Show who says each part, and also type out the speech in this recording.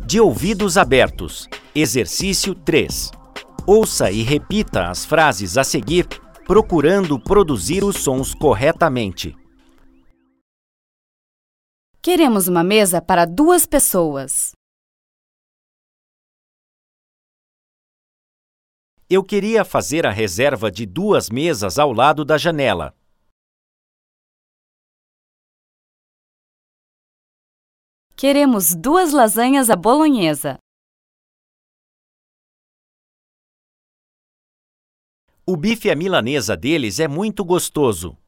Speaker 1: De ouvidos abertos. Exercício 3. Ouça e repita as frases a seguir, procurando produzir os sons corretamente.
Speaker 2: Queremos uma mesa para 2 pessoas.
Speaker 1: Eu queria fazer a reserva de 2 mesas ao lado da janela.
Speaker 2: Queremos 2 lasanhas à bolonhesa.
Speaker 1: O bife à milanesa deles é muito gostoso.